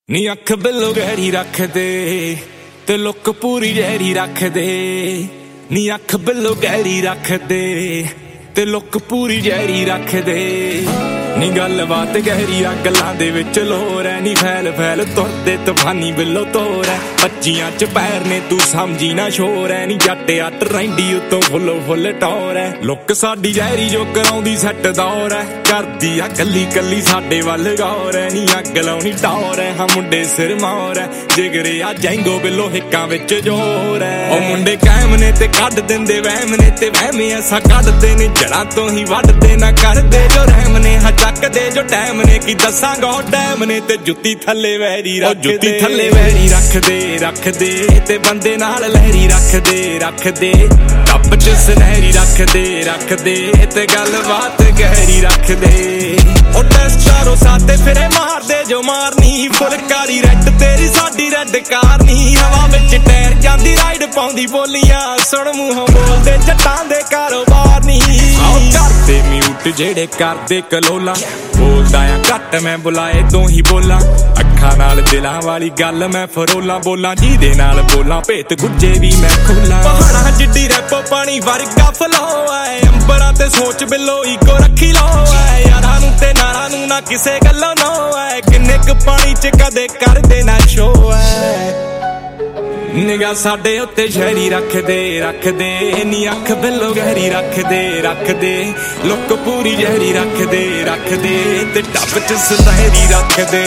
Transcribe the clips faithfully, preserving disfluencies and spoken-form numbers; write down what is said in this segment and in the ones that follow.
नी अख बिल्लो गहरी रख दे ते लुक पूरी जहरी रख दे। नी अख बिल्लो गहरी रख दे ते लुक पूरी जहरी रख दे। नी गल बात गहरी आ गल्लां दे विच लोर है। नी फैल फैल तुरदे तूफानी बिल्लो तोर है। पच्चियां च पैर ने तू समझी ना शोर है। नी जट अट रैंडी उतों फुल्लो फुल टौर है। लुक साडी जहरी जो कराउंदी सैट दौर है। करदी आ कल्ली कल्ली साडे वल गौर है। नी अग लाउणी टौर है। हाँ मुंडे सिर मौर है। जिगरे आ जैंगो बिल्लो हिक्कां विच जोर है। ओ मुंडे कायम ने ते कढ दिंदे वहम ने ते वहमे ऐसा कढदे ने जड़ां तों ही वढदे ना करदे जो रहम ने। हाँ चक दे जो टैम ने की दसांगा टैम ने ते जुत्ती थल्ले वैरी रख दे। जुत्ती थल्ले वैरी रख दे रख दे ते बंदे नाल लहरी रख दे रख दे। टप च सुनहरी रख दे रख दे ते गल बात गहरी रख दे। ओ टेस्टारो साथे फिरे मार दे जो मारनी। फुलकारी रेड तेरी साडी रेड कारनी। हवा विच टैर जांदी राइड पाउंदी बोलियां सुण मूंहों बोलदे जट्टां दे कारोबार नी। आओ करदे म्यूट जेड़े करदे कलोला। बोलदा आ घट मैं बुलाए तों ही बोला। अखां नाल दिलां वाली गल मैं फरोला। बोलां जिहदे नाल बोलां भेत गुज्जे भी मैं खोला। पहाड़ां जिड्डी रैपो पानी वर्गा फलो है। अंबरां ते सोच बिल्लो ईगो रखी लो है। यारां नूं ते नारां नूं ना किसे गल्लों नो है। किन्ने क पानी च कदे करदे ना शो है। निगाह साडे उत्ते शहरी रख दे रख दे। नी अख बिल्लो गहरी रख दे रख दे। लुक पूरी जहरी रख दे रख दे ते टप च सुनहरी रख दे।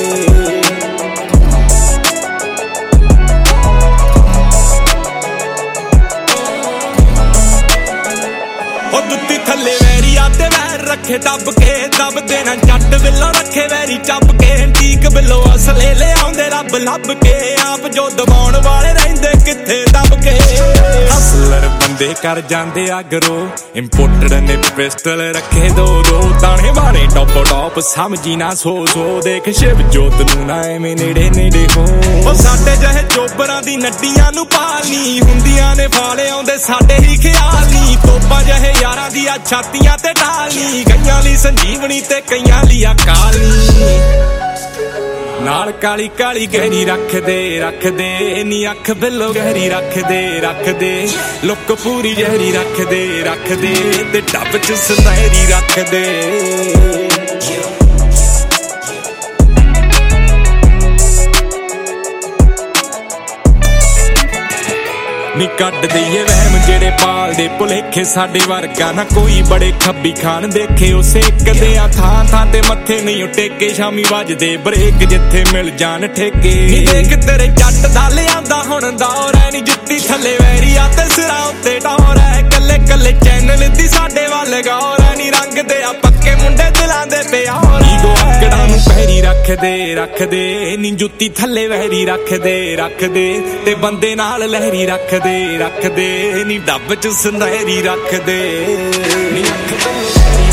ओ जुत्ती थल्ले वैरी आते वैर रखे दब के दब देना जट बिल्लो रखे वैरी चप के। ठीक बिल्लो असले ले आउंदे रब लब के। आप जो दबाउण वाले रहिंदे किथे दब के। हसलर बंदे कर जांदे अगरो। इंपोर्टेड ने पिस्टल रखे दो दो। ताने वाले टॉप टॉप समझी ना सो सो। देख शिव जोत नूं ना एवें नेड़े नेड़े हो। ओ साडे जहे चोबरां दी नड्डियां नूं पालनी। हुंदियां ने फाले आउंदे साडे ही ख्याल नी। तोपा जहे यारां दी छातियां ते ढालनी। कईयां लई संजीवनी ते कईयां लई अकाली। नाल काली काली गहरी रख दे रख दे। नी अख बिल्लो गहरी रख दे रख दे। लुक पूरी जहरी रख दे रख दे ते टप च सुनहरी रख दे। नी कट दईए वहम जेड़े पाल दे भुलेखे। साडे वर्गा ना कोई बड़े खब्बी खान देखे। ओ सेकदे आ थां थां ते मत्थे नहीं टेके। शामी वजदे ब्रेक जिथे मिल जान ठेके। नी देख तेरे जट दा लिआंदा हुण दौर है। नी जुत्ती थल्ले वैरी आ ते सिरां उत्ते टौर है। कल्ले कल्ले चैनल दी साडे वल गौर है। नी रंग दे आ पक्के मुंडे दिलां दे प्यार। ईगो आकड़ां नूं पैरी रख दे रख दे। नी जुत्ती थल्ले वैरी रख दे रख दे ते बंदे नाल लहरी रख दे रख दे। नी डब च सुनहरी रख दे। नी अख